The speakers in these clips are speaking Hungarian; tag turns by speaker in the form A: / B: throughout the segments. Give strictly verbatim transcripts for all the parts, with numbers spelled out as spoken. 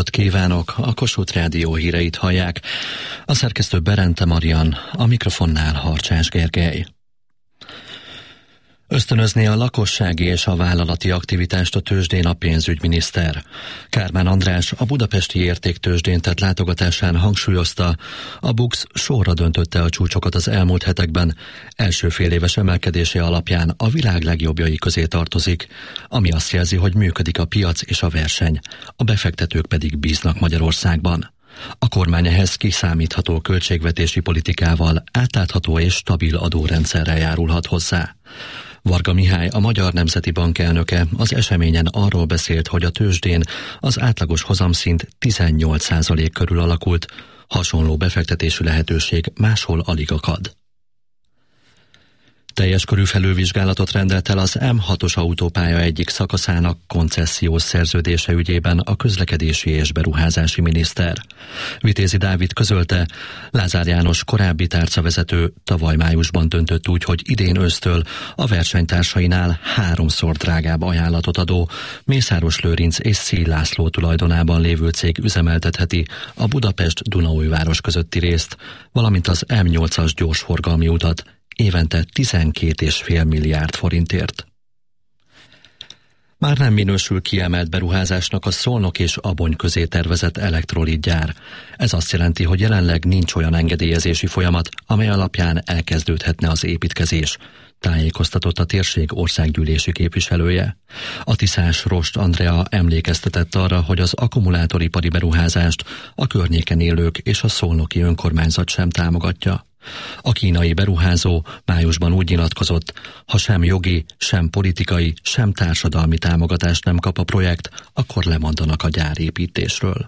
A: napot kívánok! A Kossuth Rádió híreit hallják. A szerkesztő Berente Marian, a mikrofonnál Harcsás Gergely. Ösztönözni a lakossági és a vállalati aktivitást a tőzsdén a pénzügyminiszter. Kármán András a budapesti értéktőzsdén tett látogatásán hangsúlyozta, a BUX sorra döntötte a csúcsokat az elmúlt hetekben, első féléves emelkedése alapján a világ legjobbjai közé tartozik, ami azt jelzi, hogy működik a piac és a verseny, a befektetők pedig bíznak Magyarországban. A kormány ehhez kiszámítható költségvetési politikával, átlátható és stabil adórendszerrel járulhat hozzá. Varga Mihály, a Magyar Nemzeti Bank elnöke az eseményen arról beszélt, hogy a tőzsdén az átlagos hozamszint tizennyolc százalék körül alakult, hasonló befektetési lehetőség máshol alig akad. Teljes körű felülvizsgálatot rendelt el az M hatos autópálya egyik szakaszának koncesziós szerződése ügyében a közlekedési és beruházási miniszter. Vitézi Dávid közölte, Lázár János korábbi tárcavezető tavaly májusban döntött úgy, hogy idén ősztől a versenytársainál háromszor drágább ajánlatot adó Mészáros Lőrinc és Széll László tulajdonában lévő cég üzemeltetheti a Budapest-Dunaújváros közötti részt, valamint az M nyolcas gyorsforgalmi utat, évente tizenkét egész öt milliárd forintért. Már nem minősül kiemelt beruházásnak a Szolnok és Abony közé tervezett elektrolitgyár. Ez azt jelenti, hogy jelenleg nincs olyan engedélyezési folyamat, amely alapján elkezdődhetne az építkezés, tájékoztatott a térség országgyűlési képviselője. A tiszás Rost Andrea emlékeztetett arra, hogy az akkumulátoripari beruházást a környéken élők és a szolnoki önkormányzat sem támogatja. A kínai beruházó májusban úgy nyilatkozott, ha sem jogi, sem politikai, sem társadalmi támogatást nem kap a projekt, akkor lemondanak a gyárépítésről.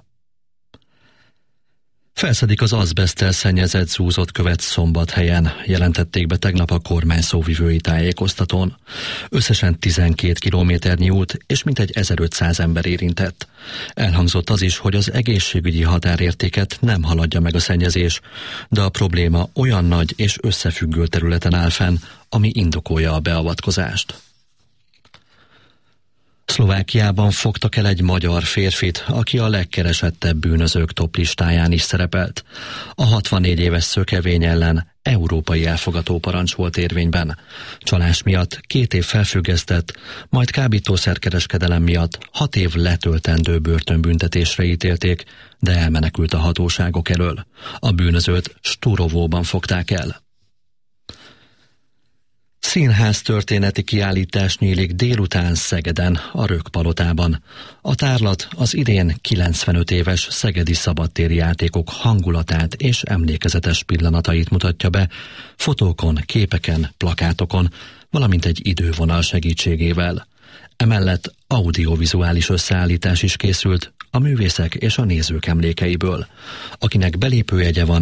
A: Felszedik az azbeszttel szennyezett zúzott követ Szombathelyen, jelentették be tegnap a kormány szóvivői tájékoztatón. Összesen tizenkét kilométernyi út és mintegy ezerötszáz ember érintett. Elhangzott az is, hogy az egészségügyi határértéket nem haladja meg a szennyezés, de a probléma olyan nagy és összefüggő területen áll fenn, ami indokolja a beavatkozást. Szlovákiában fogtak el egy magyar férfit, aki a legkeresettebb bűnözők toplistáján is szerepelt. A hatvannégy éves szökevény ellen európai elfogató parancs volt érvényben. Csalás miatt két év felfüggesztett, majd kábítószerkereskedelem miatt hat év letöltendő börtönbüntetésre ítélték, de elmenekült a hatóságok elől. A bűnözőt Sturovóban fogták el. Színház történeti kiállítás nyílik délután Szegeden, a Rökkpalotában. A tárlat az idén kilencvenöt éves szegedi szabadtéri játékok hangulatát és emlékezetes pillanatait mutatja be, fotókon, képeken, plakátokon, valamint egy idővonal segítségével. Emellett audiovizuális összeállítás is készült a művészek és a nézők emlékeiből. Akinek belépőjegye van,